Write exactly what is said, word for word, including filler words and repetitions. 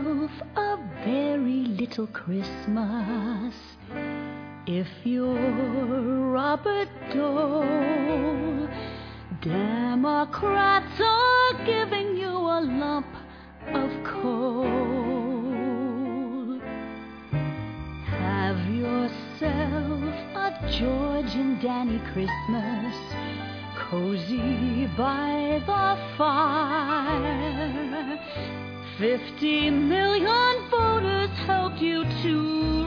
yourself a very little Christmas. If you're Robert Dole, Democrats are giving you a lump of coal. Have yourself a George and Danny Christmas, cozy by the fire. Fifty million voters helped you to